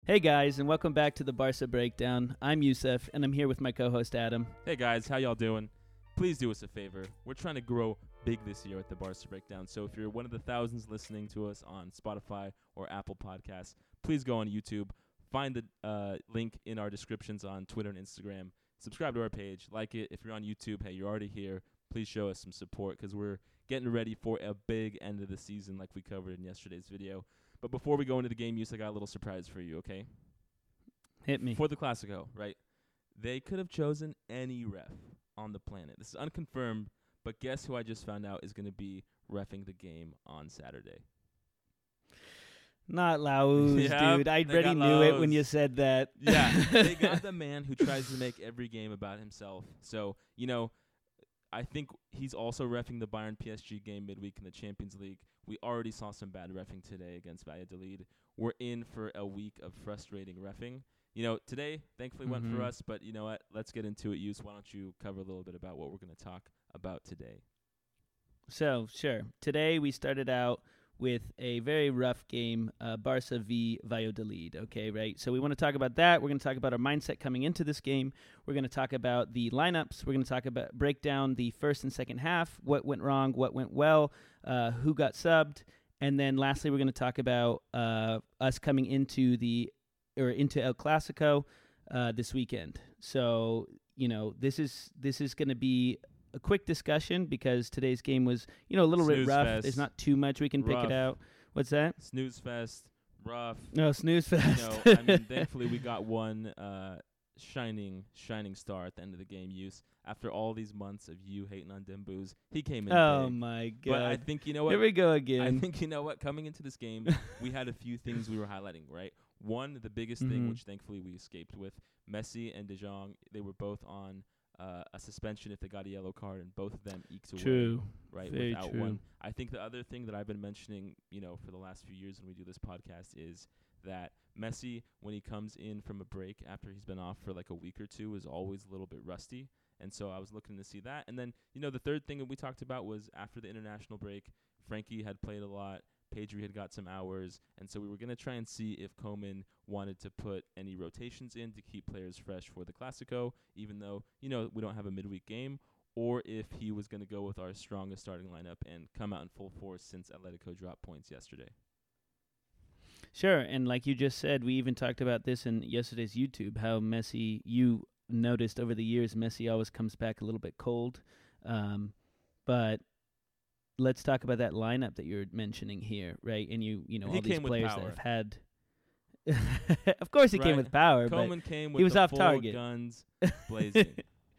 Hey guys, and welcome back to the Barca Breakdown. I'm Youssef, and I'm here with my co-host Adam. Hey guys, how y'all doing? Please do us a favor. We're trying to grow big this year at the Barca Breakdown. So if you're one of the thousands listening to us on Spotify or Apple Podcasts, please go on YouTube. Find the link in our descriptions on Twitter and Instagram. Subscribe to our page. Like it. If you're on YouTube, hey, you're already here. Please show us some support because we're getting ready for a big end of the season like we covered in yesterday's video. But before we go into the game, I got a little surprise for you, okay? Hit me. For the Classico, right? They could have chosen any ref on the planet. This is unconfirmed, but guess who I just found out is going to be reffing the game on Saturday? Not Lauz, Yeah, dude. I they already got knew it Lauz. when you said that. Yeah, they got the man who tries to make every game about himself. So, I think he's also reffing the Bayern PSG game midweek in the Champions League. We already saw some bad reffing today against Valladolid. We're in for a week of frustrating reffing. Today, thankfully, went for us, but you know what? Let's get into it, Yus. Why don't you cover a little bit about what we're going to talk about today? So, sure. Today we started out with a very rough game, Barca v. Valladolid, okay, right? So we want to talk about that. We're going to talk about our mindset coming into this game. We're going to talk about the lineups. We're going to talk about break down the first and second half, what went wrong, what went well, who got subbed, and then lastly we're going to talk about us coming into El Clasico this weekend. So, this is going to be a quick discussion because today's game was, a little bit rough. Fest. There's not too much we can pick it out. What's that? Snooze fest, rough. No, snooze fest. Thankfully we got one shining star at the end of the game, Use. After all these months of you hating on Dembouz, he came in Oh, big. my God. But I think, you know what? Here we go again. I think, coming into this game, we had a few things we were highlighting, right? One, the biggest thing, which thankfully we escaped with, Messi and De Jong, they were both on a suspension if they got a yellow card, and both of them eked away. True. Right, Very without true. one. I think the other thing that I've been mentioning, for the last few years when we do this podcast is that Messi, when he comes in from a break after he's been off for like a week or two, is always a little bit rusty. And so I was looking to see that. And then, the third thing that we talked about was after the international break, Frankie had played a lot. Pedri had got some hours, and so we were going to try and see if Koeman wanted to put any rotations in to keep players fresh for the Clasico, even though, we don't have a midweek game, or if he was going to go with our strongest starting lineup and come out in full force since Atletico dropped points yesterday. Sure, and like you just said, we even talked about this in yesterday's YouTube, how Messi, you noticed over the years, Messi always comes back a little bit cold, but let's talk about that lineup that you're mentioning here, right? And all these players that have had. Of course, he came with power, Koeman came with he was the off full target. Guns blazing.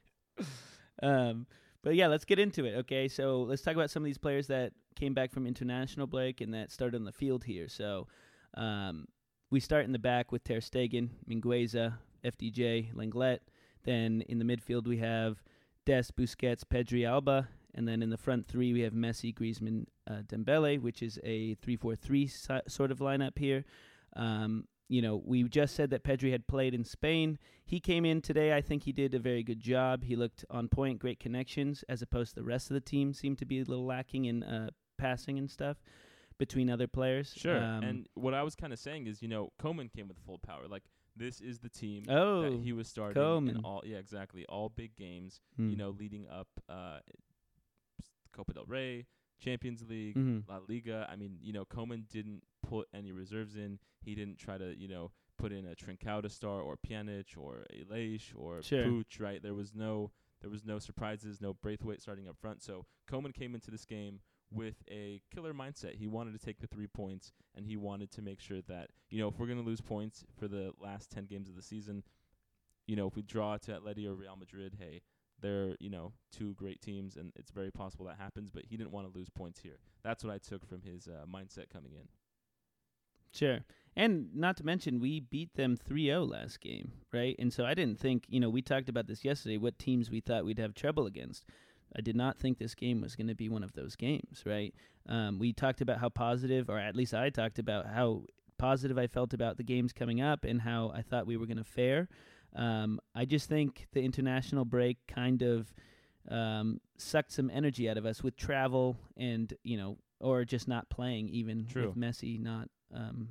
But yeah, let's get into it. Okay, so let's talk about some of these players that came back from international break and that started on the field here. So, we start in the back with Ter Stegen, Mingueza, FDJ, Lenglet. Then in the midfield we have Dest, Busquets, Pedri, Alba. And then in the front three, we have Messi, Griezmann, Dembele, which is a 3-4-3 sort of lineup here. We just said that Pedri had played in Spain. He came in today. I think he did a very good job. He looked on point, great connections, as opposed to the rest of the team seemed to be a little lacking in passing and stuff between other players. Sure. And what I was kind of saying is, Koeman came with full power. Like, this is the team that Oh, he was starting Koeman. in all big games, leading up Copa del Rey, Champions League, La Liga. I mean, Koeman didn't put any reserves in. He didn't try to, put in a Trincao to start or Pjanic or Elish or Puig, right? There was no surprises, no Braithwaite starting up front. So Koeman came into this game with a killer mindset. He wanted to take the 3 points, and he wanted to make sure that, if we're going to lose points for the last 10 games of the season, if we draw to Atleti or Real Madrid, hey, they're, two great teams, and it's very possible that happens, but he didn't want to lose points here. That's what I took from his mindset coming in. Sure. And not to mention, we beat them 3-0 last game, right? And so I didn't think, we talked about this yesterday, what teams we thought we'd have trouble against. I did not think this game was going to be one of those games, right? We talked about how positive, or at least I talked about how positive I felt about the games coming up and how I thought we were going to fare. I just think the international break kind of sucked some energy out of us with travel and, or just not playing, even True. with Messi not,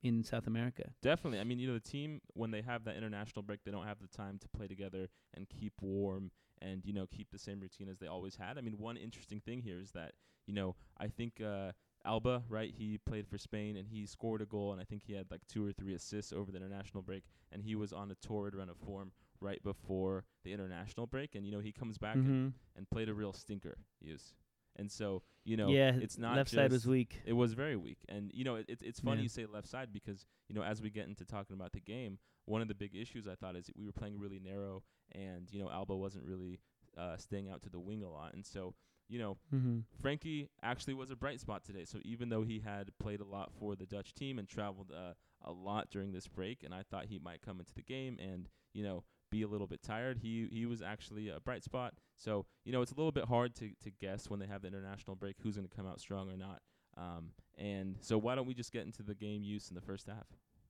in South America. Definitely. I mean, the team, when they have that international break, they don't have the time to play together and keep warm and, keep the same routine as they always had. I mean, one interesting thing here is that, I think Alba, right, he played for Spain and he scored a goal, and I think he had like 2 or 3 assists over the international break, and he was on a torrid run of form right before the international break, and, he comes back and played a real stinker. And so, it's not left side was weak. It was very weak. And, it's funny you say left side because, as we get into talking about the game, one of the big issues I thought is we were playing really narrow and, Alba wasn't really staying out to the wing a lot. And so, Frenkie actually was a bright spot today. So even though he had played a lot for the Dutch team and traveled a lot during this break, and I thought he might come into the game and, be a little bit tired, he was actually a bright spot. So, it's a little bit hard to guess when they have the international break who's going to come out strong or not. And so why don't we just get into the game use in the first half?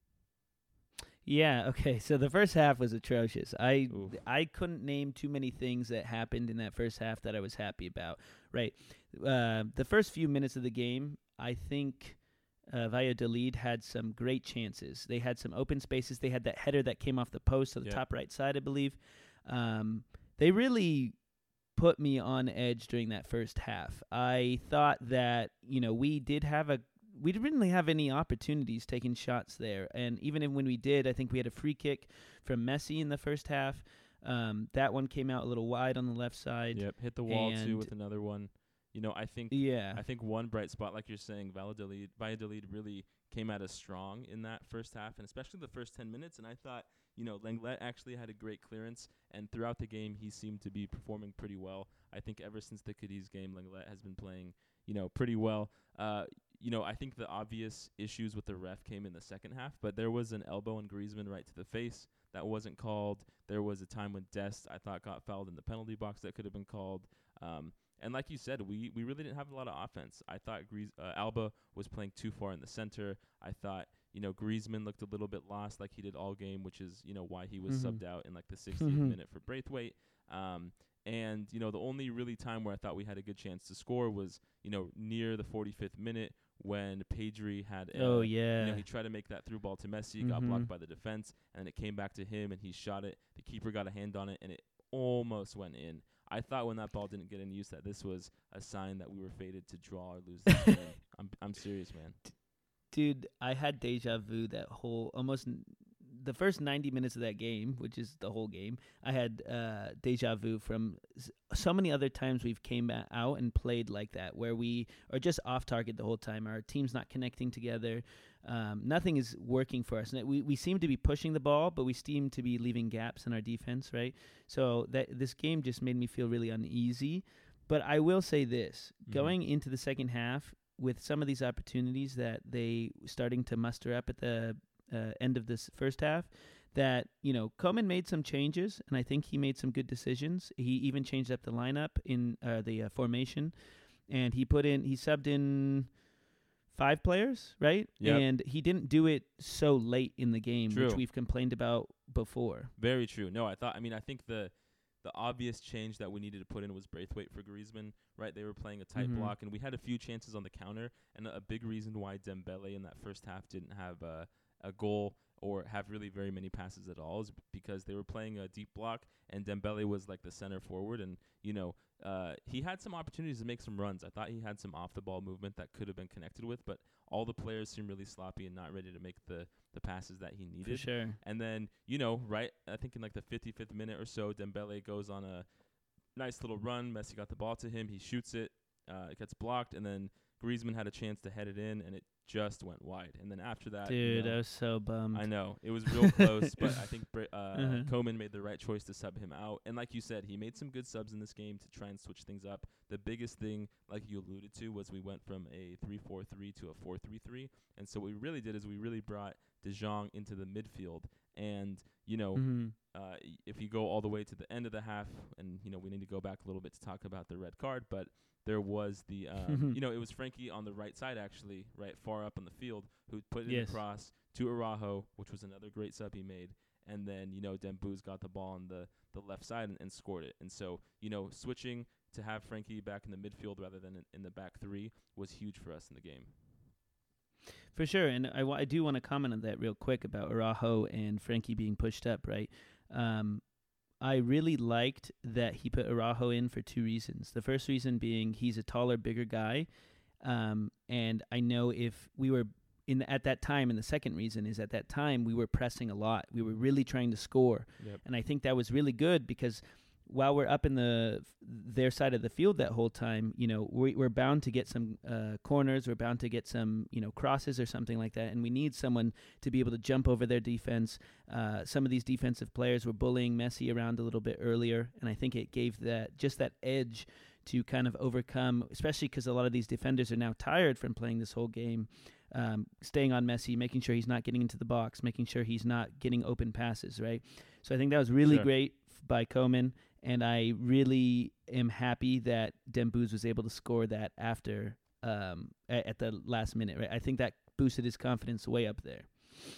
Yeah, okay. So the first half was atrocious. I couldn't name too many things that happened in that first half that I was happy about. Right. The first few minutes of the game, I think Valladolid had some great chances. They had some open spaces. They had that header that came off the post to the top right side, I believe. They really put me on edge during that first half. I thought that, we didn't really have any opportunities taking shots there. And even when we did, I think we had a free kick from Messi in the first half. That one came out a little wide on the left side. Yep, hit the wall too with another one. I think one bright spot, like you're saying, Valladolid really came at us strong in that first half, and especially the first 10 minutes. And I thought, Lenglet actually had a great clearance, and throughout the game, he seemed to be performing pretty well. I think ever since the Cadiz game, Lenglet has been playing, pretty well. I think the obvious issues with the ref came in the second half, but there was an elbow on Griezmann right to the face that wasn't called. There was a time when Dest, I thought, got fouled in the penalty box that could have been called. And like you said, we really didn't have a lot of offense. I thought Alba was playing too far in the center. I thought, Griezmann looked a little bit lost like he did all game, which is, why he was subbed out in like the 60th minute for Braithwaite. And, the only really time where I thought we had a good chance to score was, near the 45th minute when Pedri had he tried to make that through ball to Messi, got blocked by the defense, and it came back to him, and he shot it. The keeper got a hand on it, and it almost went in. I thought when that ball didn't get in use that this was a sign that we were fated to draw or lose this game. I'm serious, man. Dude, I had deja vu that whole the first 90 minutes of that game, which is the whole game. I had deja vu from so many other times we've came out and played like that, where we are just off target the whole time. Our team's not connecting together. Nothing is working for us. And we seem to be pushing the ball, but we seem to be leaving gaps in our defense, right? So this game just made me feel really uneasy. But I will say this, going into the second half, with some of these opportunities that they starting to muster up at the end of this first half, that, Koeman made some changes, and I think he made some good decisions. He even changed up the lineup in the formation, and he subbed in 5 players, right? Yep. And he didn't do it so late in the game, True. Which we've complained about before. Very true. No, I think the obvious change that we needed to put in was Braithwaite for Griezmann, right? They were playing a tight block, and we had a few chances on the counter, and a big reason why Dembele in that first half didn't have a goal or have really very many passes at all is because they were playing a deep block, and Dembele was like the center forward, and, he had some opportunities to make some runs. I thought he had some off-the-ball movement that could have been connected with, but all the players seemed really sloppy and not ready to make the passes that he needed. For sure. And then, right, I think in like the 55th minute or so, Dembele goes on a nice little run. Messi got the ball to him. He shoots it. It gets blocked, and then Griezmann had a chance to head it in, and it just went wide. And then after that, dude, I was so bummed. I know it was real close, but I think Koeman made the right choice to sub him out. And like you said, he made some good subs in this game to try and switch things up. The biggest thing, like you alluded to, was we went from a 3-4-3 to a 4-3-3. And so what we really did is we really brought De Jong into the midfield. And if you go all the way to the end of the half, and we need to go back a little bit to talk about the red card, but there was the, it was Frenkie on the right side, actually, right far up on the field, who put it across to Araujo, which was another great sub he made. And then, Dembouz got the ball on the left side and scored it. And so, switching to have Frenkie back in the midfield rather than in the back three was huge for us in the game. For sure, and I do want to comment on that real quick about Araujo and Frankie being pushed up, right? I really liked that he put Araujo in for two reasons. The first reason being he's a taller, bigger guy, and I know if we were at that time, and the second reason is at that time we were pressing a lot. We were really trying to score, and I think that was really good because while we're up in their side of the field that whole time, we're bound to get some corners, we're bound to get some crosses or something like that, and we need someone to be able to jump over their defense. Some of these defensive players were bullying Messi around a little bit earlier, and I think it gave that edge to kind of overcome, especially because a lot of these defenders are now tired from playing this whole game, staying on Messi, making sure he's not getting into the box, making sure he's not getting open passes, right? So I think that was really great by Koeman, and I really am happy that Dembouz was able to score that after at the last minute, right? I think that boosted his confidence way up there.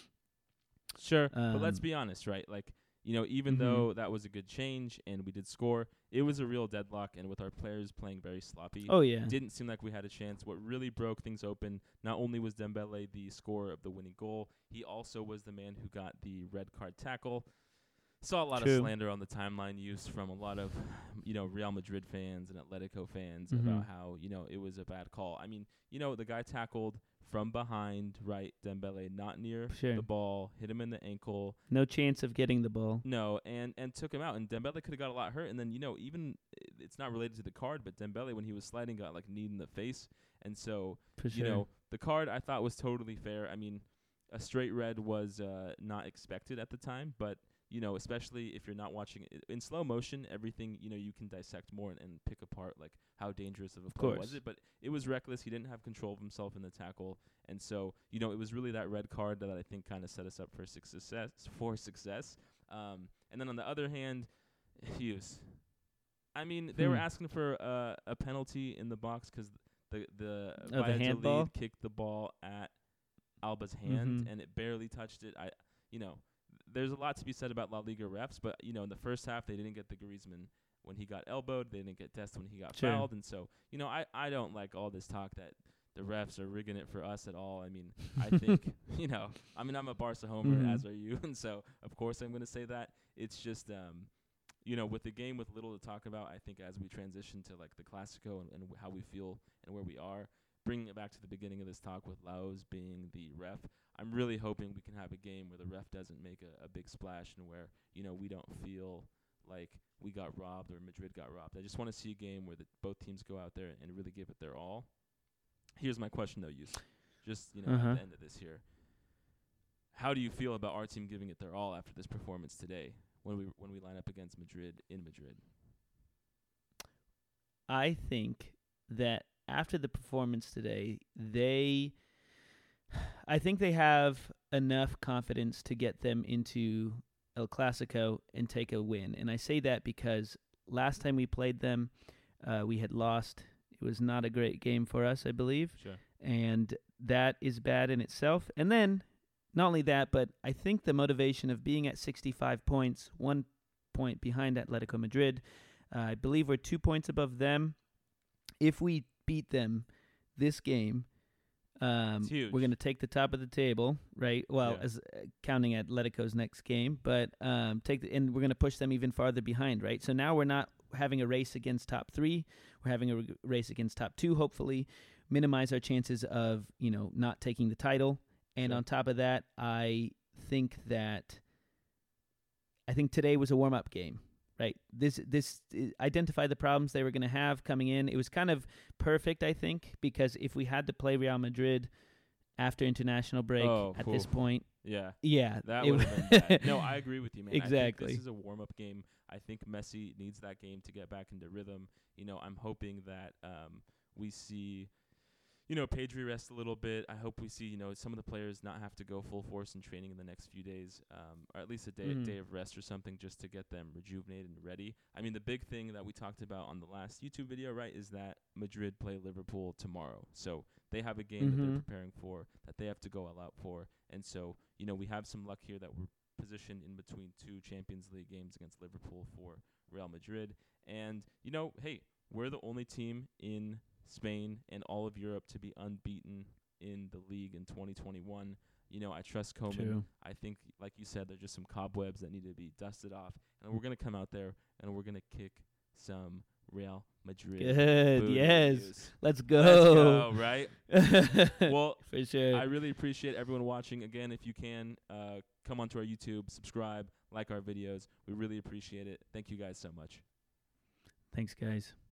Sure, but let's be honest, right? Like, even though that was a good change and we did score, it was a real deadlock, and with our players playing very sloppy, it didn't seem like we had a chance. What really broke things open, not only was Dembele the scorer of the winning goal, he also was the man who got the red card tackle. Saw a lot of slander on the timeline used from a lot of, Real Madrid fans and Atletico fans about how, it was a bad call. I mean, the guy tackled from behind, right, Dembele, not near the ball, hit him in the ankle. No chance of getting the ball. No, and took him out. And Dembele could have got a lot hurt. And then, even, it's not related to the card, but Dembele, when he was sliding, got, kneed in the face. And so, the card I thought was totally fair. I mean, a straight red was not expected at the time, but especially if you're not watching it in slow motion, everything, you can dissect more and pick apart, how dangerous of a play was it. But it was reckless. He didn't have control of himself in the tackle. And so, it was really that red card that I think kind of set us up for success. And then on the other hand, Hughes. I mean, they were asking for a penalty in the box because the handball kicked the ball at Alba's hand, and it barely touched it. There's a lot to be said about La Liga refs, but, in the first half, they didn't get the Griezmann when he got elbowed. They didn't get Dest when he got fouled. And so, I don't like all this talk that the refs are rigging it for us at all. I mean, I think, I'm a Barca homer, as are you. And so, of course, I'm going to say that. It's just, with the game with little to talk about, I think as we transition to, the Clásico and how we feel and where we are, bringing it back to the beginning of this talk with Laos being the ref, I'm really hoping we can have a game where the ref doesn't make a big splash and where, we don't feel like we got robbed or Madrid got robbed. I just want to see a game where both teams go out there and really give it their all. Here's my question, though, Yus. Just, at the end of this here. How do you feel about our team giving it their all after this performance today when we line up against Madrid in Madrid? I think that after the performance today, I think they have enough confidence to get them into El Clásico and take a win. And I say that because last time we played them, we had lost. It was not a great game for us, I believe. Sure. And that is bad in itself. And then, not only that, but I think the motivation of being at 65 points, 1 point behind Atletico Madrid, I believe we're 2 points above them. If we beat them this game, we're going to take the top of the table, right? Well, as counting Atletico's next game, but and we're going to push them even farther behind, right? So now we're not having a race against top 3. We're having a race against top 2, hopefully, minimize our chances of, not taking the title. And on top of that, I think today was a warm-up game. Right. This identified the problems they were going to have coming in. It was kind of perfect, I think, because if we had to play Real Madrid after international break this point, that it would have been bad. No, I agree with you, man. Exactly. I think this is a warm-up game. I think Messi needs that game to get back into rhythm. I'm hoping that we see. Pedri rest a little bit. I hope we see, some of the players not have to go full force in training in the next few days, or at least a day of rest or something, just to get them rejuvenated and ready. I mean, the big thing that we talked about on the last YouTube video, right, is that Madrid play Liverpool tomorrow. So they have a game that they're preparing for, that they have to go all out for. And so, we have some luck here that we're positioned in between 2 Champions League games against Liverpool for Real Madrid. And, hey, we're the only team in Spain and all of Europe to be unbeaten in the league in 2021. You know, I trust Koeman. True. I think, like you said, there's just some cobwebs that need to be dusted off, and we're gonna come out there and we're gonna kick some Real Madrid. Good. Yes. Booties. Let's go. Right? Well, for sure. I really appreciate everyone watching. Again, if you can, come onto our YouTube, subscribe, like our videos. We really appreciate it. Thank you guys so much. Thanks, guys.